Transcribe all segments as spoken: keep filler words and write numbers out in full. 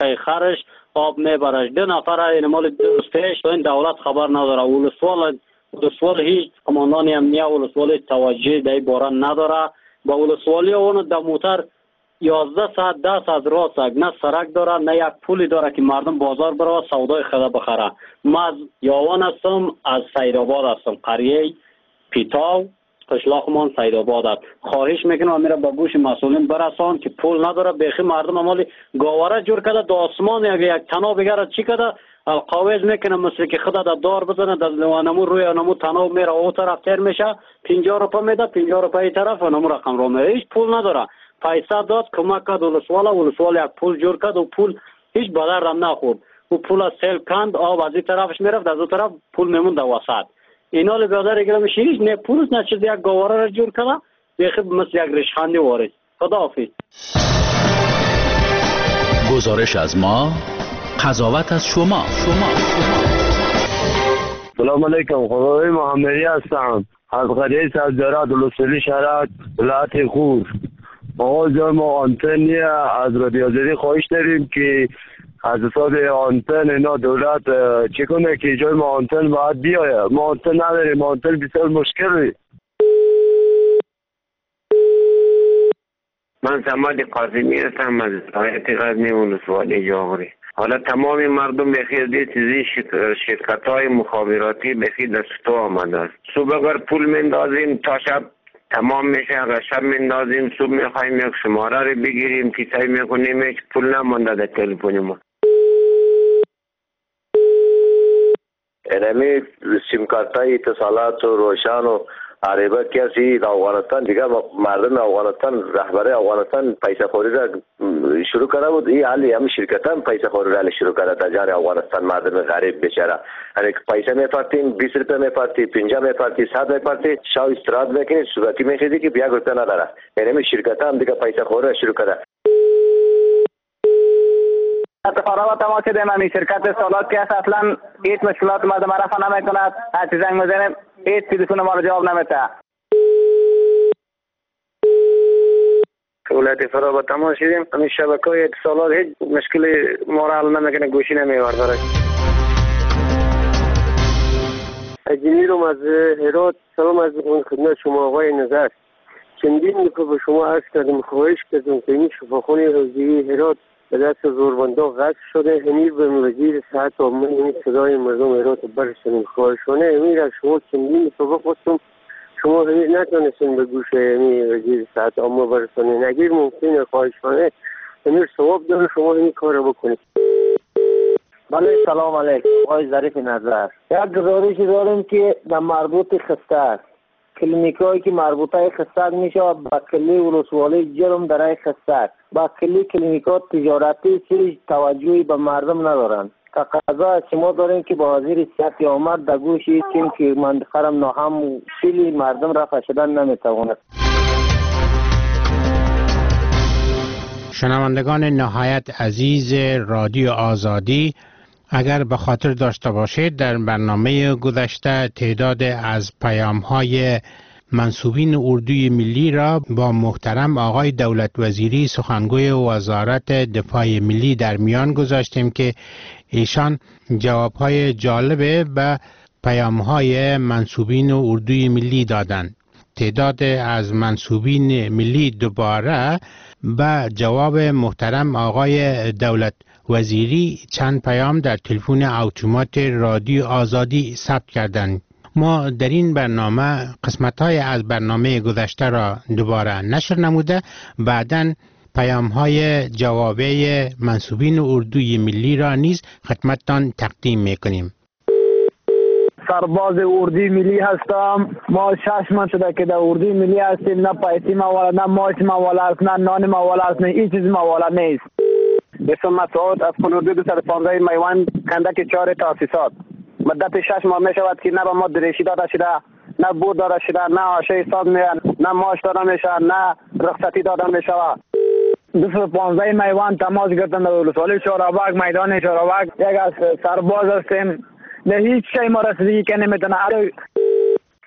خرش آب میبرش. دو نفر این مال دوست پیش این دولت خبر نداره. ولسوال ولسوال هیچ قماندان امنیه ولسوال توجه در باره نداره. با ولسوالی اون در موتر یازده ساعت ده ساعت راه سگ نه سرک داره نه یک پولی داره که مردم بازار بره سودای خود بخره. ما از یاوان هستم، از سیدآباد هستم، قریه پیتاو قشلاقمان سیدآباد است. خواهش میکنم میره به گوش مسئولین برسان که پول نداره. بیخی مردم مالی گاوره جور کرده دو آسمان یک یک تناب بگره چی کرده القاویز میکنه مثل که خدا در دار بزنه در نمو روی نمو تناب میره او طرف تر میشه پنجاه روپیه میده پنجاه روپیه طرف و نمو رقم رو میره. هیچ پول نداره. پیسه داد کمک کرد ولسوال ولسوال یک پول جور کرد و پول هیچ بدر هم نخورد. و پول از سیل کند آب از این طرفش میرفت از اون طرف پول میموند در وسط. اینا لی بیادر گره میشه هیچ نه پولش نه چیز یک گواره را جور کرده بیخی مثل یک رشخندی وارد. خدا حافظ. گزارش از ما، قضاوت از شما. شما سلام علیکم. خدای محمدی هستم از قریه سبزرات ولسوالی شهرک ولایت خور. آقا جای ما آنتنی از رادیو آزادی خواهش داریم که از حساب آنتن اینا دولت چه کنه که جای ما آنتن باید بیایه. ما آنتن نداریم. آنتن بسیار مشکلی. من سماد قاسمی هستم از ولایت غزنی ولسوالی جاغوری. حالا تمام مردم بخیر دی چیزی شرکت های مخابراتی بخیر دستو آمده است. صبح اگر پول مندازیم تا شب تمام میشه. اگر شب مندازیم صبح میخوایم یک شماره رو بگیریم کیسای میکنیم هیچ پول نمانده در تلفن ما. اینمی سیم کارت های اتصالات و روشن و عربه کسی در افغانستان دیگه مردم افغانستان رهبر افغانستان پیسه خوری را شروع کرده بود. این حالی همه شرکت هم پیسه خوری را شروع کرده در جان افغانستان. مردم غریب بیچاره یعنی پیسه میپرتیم بیست روپیه میپرتی پنجاه میپرتی صد میپرتی شب استراحت میکنی صورتی میشدی که یک روپیه نداره. یعنی شرکت هم دیگه پیسه خوری را شروع کرده. اتفاقا تماس دیم همی شرکت سالات که اصلا هیچ مشکلات مردم رفع نمی کند. هرچی زنگ میزنیم هیچ تلفن ما رو جواب نمیده. ولایت فرا تماس شدیم همین شبکه های اتصالات هیچ مشکل ما را حل نمیکنه گوشی نمیورده. اجنیرم از هرات سلام از خدمت شما آقای نظر. چندین دفعه به شما عرض کردم خواهش کردم که این شفاخانه حوزه‌ای هرات به دست زوربندا غصب شده. امیر به وزیر صحت عامه این صدای مردم هرات برسونیم. خواهشانه امیر از شما چندین دفعه بخواستم شما امیر نتونستین به گوش امیر وزیر صحت عامه برسونین. اگر ممکنه خواهشانه امیر ثواب داره شما این کار رو بکنید. بله سلام علیکم آقای ظریف نظر. یک گزارشی داریم که در مربوط خستک کلینیکایی که مربوطه خستک میشه با کلی ولسوالی جرم در خستک با کلی کلینیکات تجارتی چیز توجهی به مردم ندارن. تقاضا از شما داریم که با وزیر صحت آمد در گوش این که منطقه را ناهم کلی مردم رفع شدن نمیتواند. شنوندگان نهایت عزیز رادیو آزادی، اگر به خاطر داشته باشید در برنامه گذشته تعداد از پیام‌های منصوبین اردوی ملی را با محترم آقای دولت وزیری سخنگوی وزارت دفاع ملی در میان گذاشتیم که ایشان جوابهای جالب به پیام‌های منصوبین اردوی ملی دادند. تعداد از منصوبین ملی دوباره به جواب محترم آقای دولت وزیری چند پیام در تلفن اتومات رادیو آزادی ثبت کردند. ما در این برنامه قسمت‌های از برنامه گذشته را دوباره نشر نموده بعداً پیام‌های جوابی منصوبین اردوی ملی را نیز خدمتتان تقدیم می‌کنیم. سرباز اردوی ملی هستم. ما شش ماه شده که در اردوی ملی هستیم. نه پیسی موال نه ماش موال است نه نان موال است نه هیچ چیز موال نیست. بسم مسعود از خانواده دو صد و پانزده میوان کندک چهار تاسیسات مدت شش ماه می شود که نه به ما دریشی داده شده نه بود داده شده نه آشه حساب میان نه ماش داده میشه نه رخصتی داده میشود. دو صد و پانزده میوان تماس گرفتن در ولسوالی چهارباغ میدان چهارباغ یک از سرباز هستیم. نه هیچ شی ما رسیدگی که نمیتونه.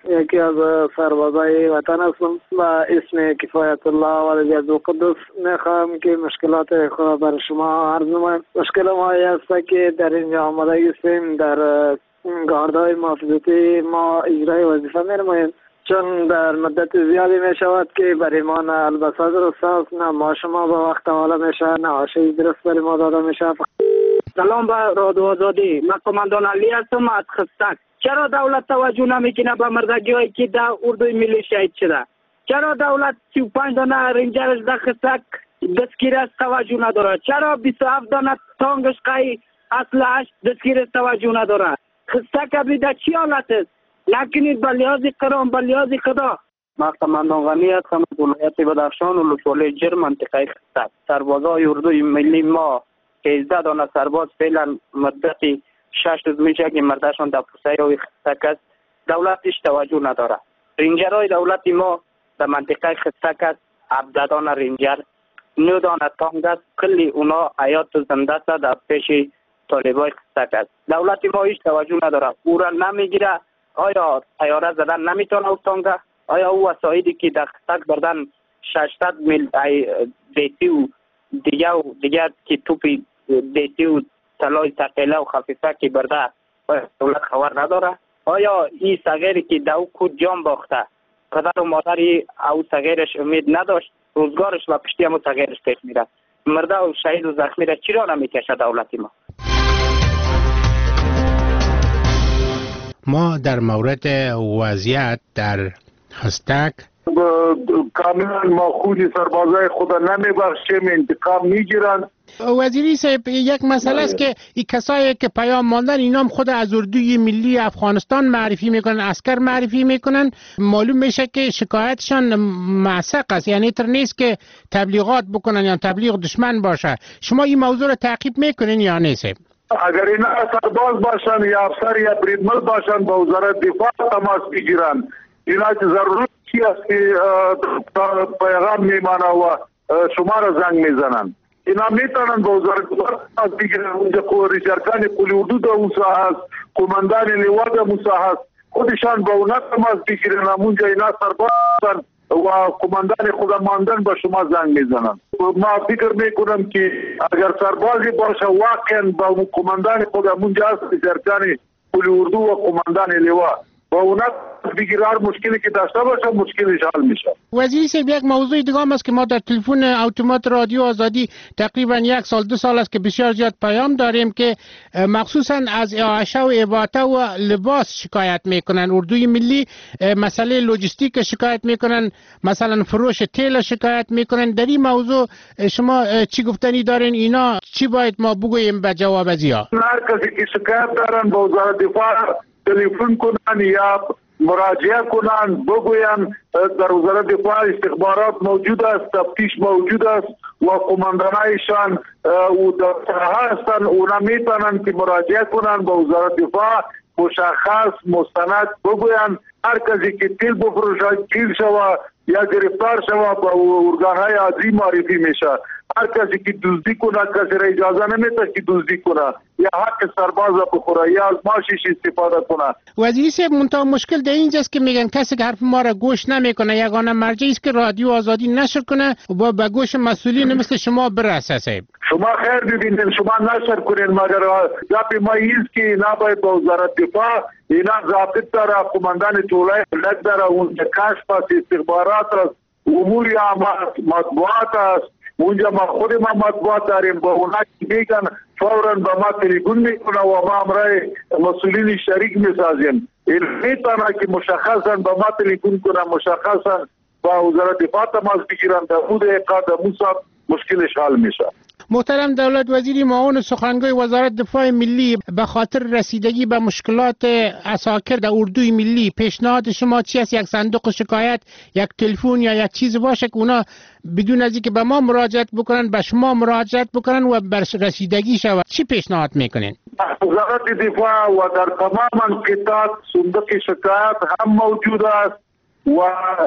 یکی از سربازای وطن هستم و اسم کفایت الله ولایت القدس. میخوام که مشکلات خود بر شما عرض نمایم. مشکل ما است که در اینجا آماده هستیم در گاردهای محافظتی ما اجرای وظیفه می‌نماییم، چون در مدت زیادی می شود که برای ما نه البسه درست است، نه ما شما به وقت حالا میشه، نه آشی درست برای ما داده میشه. سلام به رادیو آزادی، من کماندان علی هستم از خستک. چرا دولت توجه نمیکنه به مردگی هایی که در اردوی ملی شهید شده؟ چرا دولت سی و پنج دانه رنجرش در خستک دستگیرش توجه نداره؟ چرا بیست و هفت دانه تانگش قای اسلحه‌اش دستگیرش توجه نداره؟ خستک ابری در چی حالت است؟ نکنید به لحاظ قرآن، به لحاظ خدا. من کماندان غنی هستم از ولایت بدخشان و ولسوالی جر منطقه خستک. سربازای اردوی ملی ما که هجده دانه سرباز فعلا مدت شش روز میشه که مردشان در پوسه های خستک است. دولتش توجه نداره. رنجرهای دولت ما در منطقه خستک است. هفده دانه رنجر، نه دانه تانگ است. کلی اونا حیات زنده است در پیش طالبای خستک است. دولت ما هیچ توجه نداره. او را نمیگیره. آیا طیاره زدن نمیتونه او تانگه؟ آیا او وسایلی که در خستک بردن ششصد میل دیتی و دیگه و دیگه که توپی دیتی و طلای ثقیله و خفیفه که برده دولت خبر نداره؟ آیا این صغیری که در او کود جان باخته پدر و مادری او صغیرش امید نداشت؟ روزگارش و پشتی همون صغیرش پیش میره. مرده و شهید و زخمی را چرا نمیکشه دولت ما؟ ما در مورد وضعیت در خستک کاملا ما خود سربازای خدا نمیبخشیم، انتقام میگیرن. وزیری صاحب، یک مسئله است که این کسایی که پیام ماندن اینام خود از اردوی ملی افغانستان معرفی میکنن، عسکر معرفی میکنن. معلوم میشه که شکایتشان معسق است، یعنی تر نیست که تبلیغات بکنن یا تبلیغ دشمن باشه. شما این موضوع رو تعقیب میکنین یا نه صاحب؟ اگر اینا سرباز باشن یا افسر یا بریدمل باشن با وزارت دفاع تماس بگیرن. اینا که ضرورت است که پیغام میمانه و شما را زنگ میزنن. اینا میتونن با وزارت دفاع تماس بگیرن. اونجا ریشارکان قلی اردو در اون ساحه است، قماندان لوا در اون ساحه است، خودشان با اونا تماس بگیرن. اونجا اینا سرباز باشن و قماندان خدا ماندن به شما زنگ میزنن. ما فکر میکنم که اگر سربازی باشه واقعا با قماندان خدا اونجا است، ریشارکان قلی اردو و قماندان لوا با اونا بگیرار مشکلی که داشته باشه مشکلش حل میشه. وزیر صاحب، یک موضوع دیگه هم است که ما در تلفن اتومات رادیو آزادی تقریبا یک سال دو سال است که بسیار زیاد پیام داریم که مخصوصا از اعاشه و اباطه و لباس شکایت میکنن. اردوی ملی مسئله لوجستیک شکایت میکنن، مثلا فروش تیل شکایت میکنن. در این موضوع شما چی گفتنی دارین؟ اینا چی باید ما بگوییم به جواب ازیا؟ هر کسی که شکایت دارن با وزارت دفاع تلفن کنن یا مراجعه کنن، بگوین در وزارت دفاع استخبارات موجود است، تفتیش موجود است و قماندانایشان و در ساحه هستن. اونا میتونن که مراجعه کنن با وزارت دفاع، مشخص مستند بگوین هر کسی که تیل بفروشه گیر شوه یا گرفتار شوه با ارگانهای عادی معرفی میشه. هر کسی که دزدی کنه کسی را اجازه نمیده که دزدی کنه یا حق سرباز بخوره یا از ماشیش استفاده کنه. وزیر صاحب، منتها مشکل در اینجاست که میگن کسی که حرف ما را گوش نمیکنه یگانه مرجعی است که رادیو آزادی نشر کنه و به گوش مسئولین مثل شما برسه. صاحب شما خیر ببینید، شما نشر کنین، مگر گپ ما ایست که نباید با وزارت دفاع اینا ضابط داره، قماندان طولای ملت داره، اونجا کشف است، استخبارات است، امور مطبوعات است. اونجا ما خود ما مطبوعات داریم، با اونا که میگن فوراً با ما تلیفون میکنه و ما امرای مسئولین شریک میسازیم. این میتونه که مشخصا با ما تلیفون کنه، مشخصا با وزارت دفاع تماس بگیرن، در بود اقاد موساد مشکلش حل میشه. محترم دولت وزیر معاون سخنگوی وزارت دفاع ملی، به خاطر رسیدگی به مشکلات عساکر در اردوی ملی پیشنهاد شما چی است؟ یک صندوق شکایت، یک تلفن یا یک چیز باشه که اونا بدون از اینکه به ما مراجعت بکنن به شما مراجعت بکنن و بر رسیدگی شود؟ چی پیشنهاد میکنین؟ وزارت دفاع و در تمام انقطاعات صندوق شکایت هم موجود است و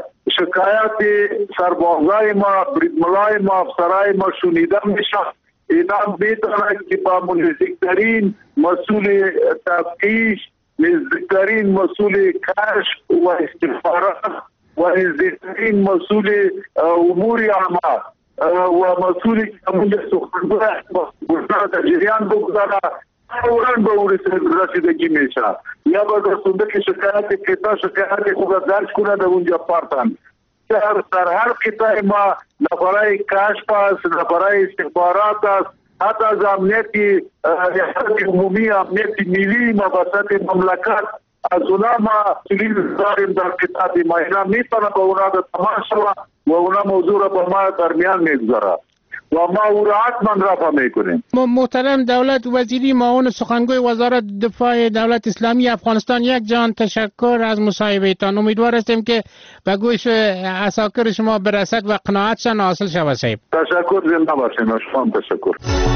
شکایت سربازای ما، بریدملای ما، افسرای ما شنیده میشه. اینا میتونه که با منزدیکترین مسئول تفتیش نزدیکترین مسئول کشف و استخبارات و نزدیکترین مسئول امور عامه و مسئولی که همون سخنگوی گفتار در جریان بگذاره فوراً به اون رسیدگی میشه یا به رسونده که شکایت کتا شکایت خود درج کنه در اونجا پارتن. در هر قطعه ما نفرای کشف است، نفرای استخبارات است، حتی از امنیتی عمومی امنیتی ملی مباحثات مملکت از اونا ما سلیل داریم در کتابی ما اینا میتونه به اونا به تمام شوه و اونا موضوع را به ما درمیان میگذاره و ما او را حتما رفع میکنیم. محترم دولت وزیری معاون سخنگوی وزارت دفاع دولت اسلامی افغانستان، یک جان تشکر از مصاحبه تان. امیدوار هستیم که به گوش عساکر شما برسد و قناعتشان حاصل شود. صاحب تشکر، زنده باشین. شما تشکر.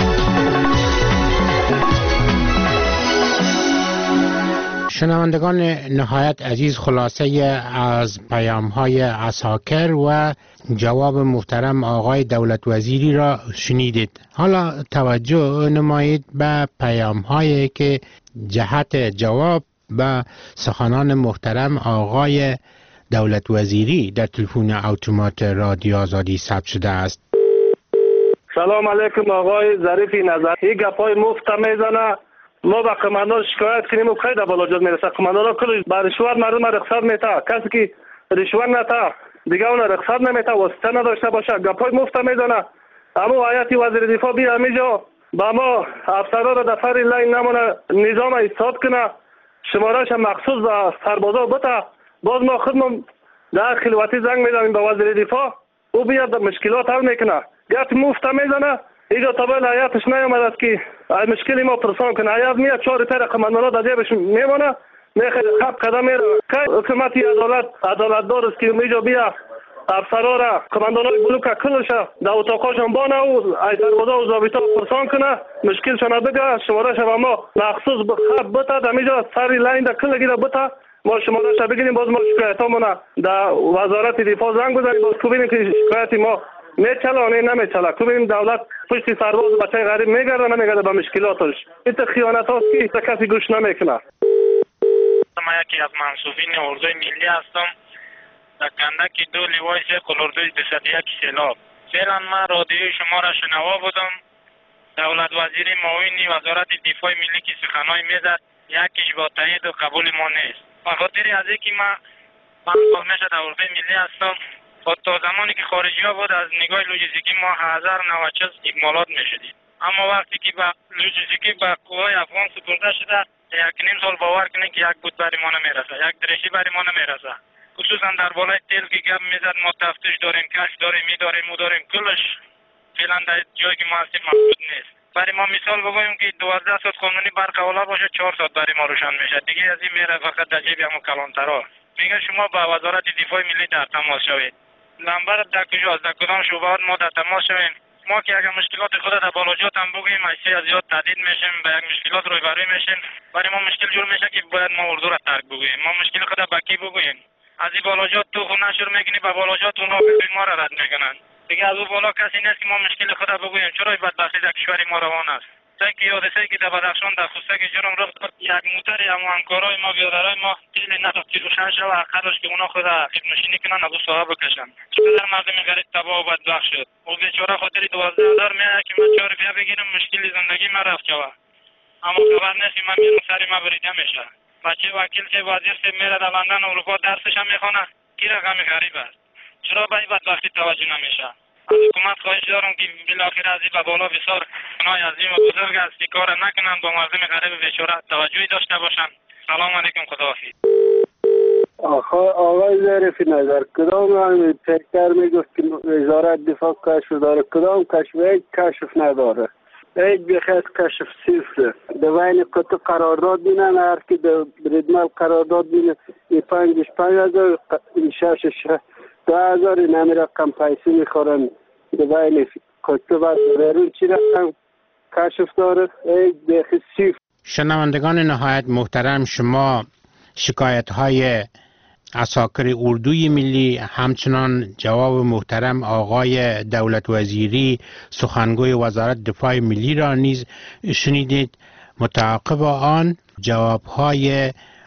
شنوندگان نهایت عزیز، خلاصه از پیام های عساکر و جواب محترم آقای دولت وزیری را شنیدید. حالا توجه نمایید به پیام هایی که جهت جواب به سخنان محترم آقای دولت وزیری در تلفن اتومات رادیو آزادی ثبت شده است. سلام علیکم آقای ظریف نظر. این گپای مفت میزنه. ما با قماندان شکایت کنیم و کی در بلاجات میرسه. قماندان ها کل با رشوت مردم رخصت میته. کسی که رشوت نته دیگه اون رخصت نمیته، واسطه نداشته باشه، گپای مفت میزنه. اما آیتی وزیر دفاع بیا میجا با ما افسران را دفتر لین نمونه نظام ایستاد کنه، شمارهش مخصوص به سربازا بته. باز ما خودمون در خلوتی زنگ میزنیم به وزیر دفاع، او بیاد مشکلات حل میکنه. گپ مفت میزنه. اینجا طبعا حیاتش نیامد است که مشکلی ما پرسان کنه. حیات میاد چهار تر قماندان ها در جیبش میمانه، میخواد خب قدم میره. که حکومتی عدالت عدالت دار است که اینجا بیا افسرا را قماندان های بلوک کلش در اتاقاشان بانه و سربازا و ضابطا پرسان کنه، مشکلشان بگه، شمارهش به ما مخصوص خط بته، در اینجا سری لین در کل گیره بته، ما شمارهش بگیریم. باز ما شکایتامونه در وزارت دفاع زنگ بزنیم، باز ببینیم که شکایتی ما میچلانه نمیچله. تو ببینیم دولت پشت سرباز بچه غریب میگرده نمیگرده به مشکلاتش. این خیانت هاست که کسی گوش نمیکنه. ما یکی از منصوبین اردوی ملی هستم. در کندک دو لیوای سرکل اردوی دویست و یک سیلاب. فعلا من رادیوی شما را شنوا بودم. دولت وزیری معاونی وزارت دفاع ملی که سخنای میزد یکیش با تایید و قبول ما نیست. بخاطر از اینکه من پنج سال میشه در اردوی ملی هستم، تا زمانی که خارجی ها بود از نگاه لوجستیکی ما هزار و نود و شش اکمالات میشدیم. اما وقتی که به لوجستیکی به قوای افغان سپرده شده، یک نیم سال باور کنید که یک بود بری ما نمیرسه، یک درشی بری ما نمیرسه. خصوصا در بالای تیل که گپ میزد ما تفتیش داریم، کش داریم، می داریم، مو داریم، کلش فعلا در جایی که ما هستیم محدود نیست. برای ما مثال بگویم که دوازده ساعت قانونی برق اولا باشه، چهار ساعت برای ما روشن میشه. دیگه از این میره فقط در جیب همون کلانترها. میگه شما با وزارت دفاع ملی در تماس شوید. نمبر در کجاست، در کدام شعبات ما در تماس شویم. ما که اگر مشکلات خود در بالاجات هم بگوییم اشیاء از زیاد تهدید میشیم، به یک مشکلات روبرو میشیم. برای ما مشکل جور میشه که باید ما اردو را ترک بگوییم. ما مشکل خود با کی بگوییم؟ از این بالاجات تو خود نشور میکنی، به بالاجات اونا ما را رد میکنن. دیگه از اون بالا کسی نیست که ما مشکل خود بگوییم. چرا بدبختی در کشور ما روان است؟ تا که یادسه که در بدخشان در خوسته جرم رفت یک موتر هم همکارای ما بیادرای ما تیل نفت که روشن شد آخرش که اونا خود خدمتشینی کنن ابو صاحب بکشن. چقدر مردم غریب تباه و بدبخت شد. او بیچاره خاطر دوازده هزار میاد که من چهار روپیه بگیرم مشکل زندگی من رفت شد. اما خبر نیست من میرم سری ما بریده میشه. بچه وکیل چه وزیر سه میره در لندن اروپا درسش هم میخونه. کی رقم غریب است. چرا به این بدبختی توجه نمیشه؟ از حکومت خواهش دارم که بالاخره از این به بالا بسیار گناه عظیم و بزرگ است که کار نکنن، با مردم غریب بیچاره توجهی داشته باشن. سلام علیکم، خداحافظ. آقای ظریف نظر، کدام فکر میگفت که وزارت دفاع کشف داره، کدام کشف؟ یک کشف نداره، یک بخیت کشف صفر. در بین قطع قرارداد بینن، هر کی در بریدمل قرارداد بینه ای پنجش پنج هزار، ای ششش دو هزار، این همی رقم پیسی میخورن. در بین قطع بعد بیرون چی رقم کشف داره؟ یک بخیت صفر. شنوندگان نهایت محترم، شما شکایت های عساکر اردوی ملی همچنان جواب محترم آقای دولت وزیری سخنگوی وزارت دفاع ملی را نیز شنیدید. متعاقب آن جواب های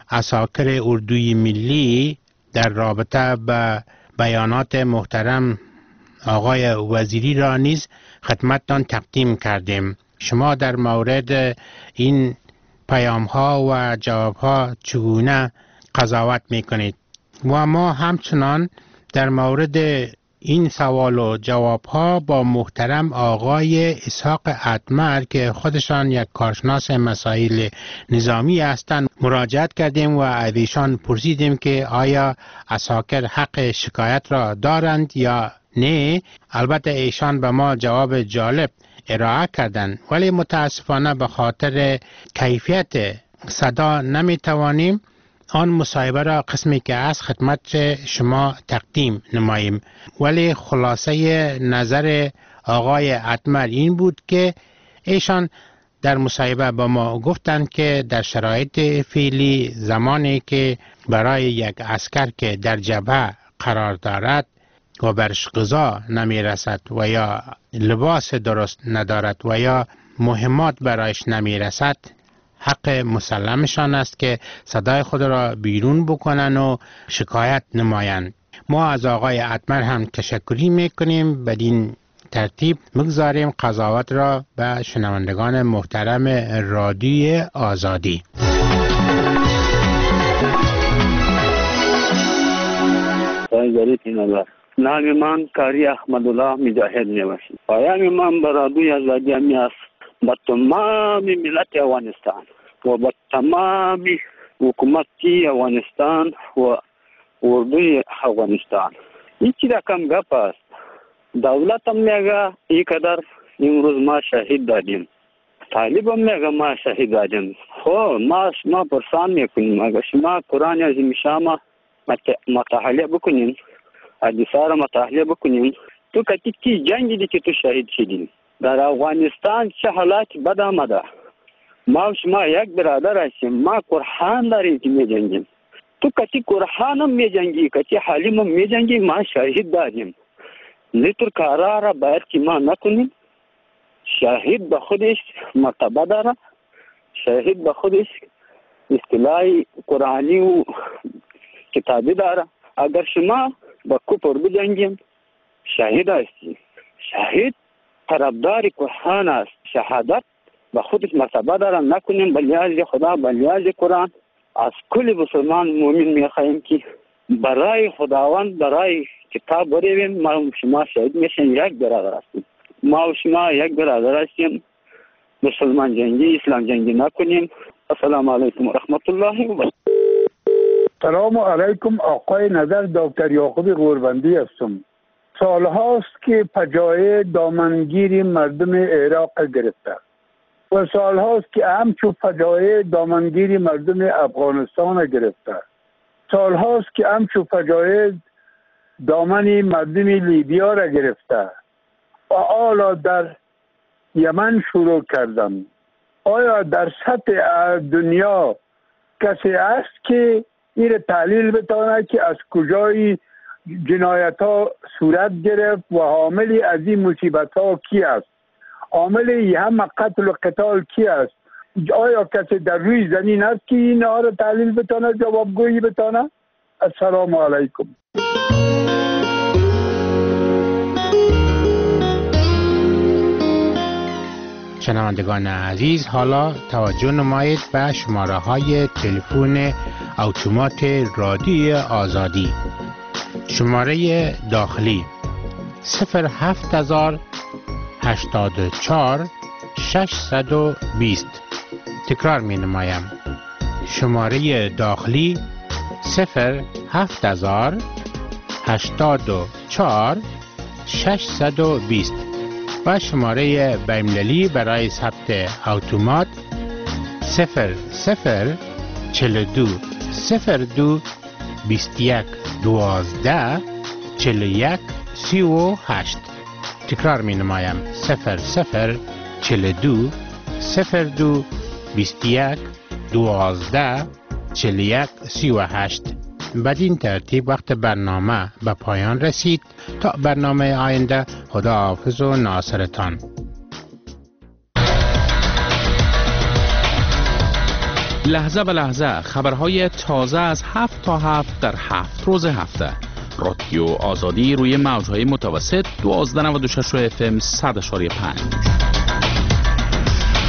عساکر اردوی ملی در رابطه به بیانات محترم آقای وزیری را نیز خدمتتان تقدیم کردیم. شما در مورد این پیام ها و جواب ها چگونه قضاوت می کنید؟ و ما همچنان در مورد این سوال و جواب ها با محترم آقای اسحاق اتمر که خودشان یک کارشناس مسائل نظامی هستند مراجعت کردیم و از ایشان پرسیدیم که آیا عساکر حق شکایت را دارند یا نه. البته ایشان به ما جواب جالب ارائه کردند، ولی متاسفانه به خاطر کیفیت صدا نمی توانیم آن مصاحبه را قسمی که از خدمت شما تقدیم نماییم. ولی خلاصه نظر آقای اتمر این بود که ایشان در مصاحبه با ما گفتند که در شرایط فعلی زمانی که برای یک عسکر که در جبهه قرار دارد و برش غذا نمی رسد و یا لباس درست ندارد و یا مهمات برایش نمی رسد، حق مسلمشان است که صدای خود را بیرون بکنن و شکایت نمایند. ما از آقای اتمر هم تشکری میکنیم. بدین ترتیب مگذاریم قضاوت را به شنوندگان محترم رادیوی آزادی. نام من کاری احمدالله مجاهد میباشد. پیام من به رادیوی آزادی است با تمام ملت افغانستان و با تمام حکومتی افغانستان و اردوی افغانستان. هیچی رقم گپ است. دولت هم میگه اینقدر امروز ما شهید دادیم، طالب هم میگه ما شهید دادیم. خب ما شما پرسان میکنیم اگر شما قرآن عظیم شامه مطالعه بکنیم، حدیثا را مطالعه بکنیم، تو کتی کی جنگی دی که تو شهید شدیم. در افغانستان چه حالات بد آمده. ما و شما یک برادر هستیم، ما قرآن داریم که می جنگیم. تو کتی قرآن هم می جنگی، کتی حلیم هم می جنگی، ما شهید داریم. لیتر کارا را باید که ما نکنیم. شهید به خودش مرتبه داره، شهید به خودش اصطلاح قرآنی و کتابی داره. اگر شما با کفر بجنگیم شهید هستی. شهید طرفدار قرآن است. شهادت به خودش مرتبه داره، نکنیم به لحاظ خدا، به لحاظ قرآن. از کل مسلمان مومن میخواهیم که برای خداوند، برای کتاب برویم. ما و شما شهید میشیم، یک برادر هستیم. ما و شما یک برادر هستیم. مسلمان جنگی، اسلام جنگی نکنیم. السلام علیکم و رحمت الله و برکاته. سلام علیکم. آقای نظر دکتر یعقوب غوربندی هستم. سال هاست که پجای دامنگیری مردم عراق گرفته و سال هاست که همچو پجای دامنگیری مردم افغانستان گرفته. سال هاست که همچو پجای دامنی مردم لیبیا را گرفته و حالا در یمن شروع کردم. آیا در سطح دنیا کسی است که این تحلیل بتانه که از کجای جنایت ها صورت گرفت و حامل از این مصیبت ها کی است؟ حامل این همه قتل و قتال کی است؟ آیا کسی در روی زمین است که این ها را تحلیل بتانه، جوابگویی بتانه؟ السلام علیکم. شنوندگان عزیز، حالا توجه نمایید به شماره های تلفن اتومات رادیوی آزادی. شماره داخلی صفر هفت هزار هشتاد و چهار ششصد و بیست. تکرار می نمایم. شماره داخلی صفر هفت هزار هشتاد و چهار ششصد و بیست و شماره بین‌المللی برای ثبت اتومات صفر صفر چهل و دو صفر دو بیست و یک دوازده چهل و یک سی و هشت. تکرار می نمایم. صفر صفر چهل و دو صفر دو بیست و یک دوازده چهل و یک سی و هشت. بدین ترتیب وقت برنامه به پایان رسید. تا برنامه آینده، خدا حافظ و ناصرتان. لحظه به لحظه خبرهای تازه از هفت تا هفت در هفت روز هفته. رادیو آزادی روی موجهای متوسط دوازده نود و شش اف ام صد و پنج.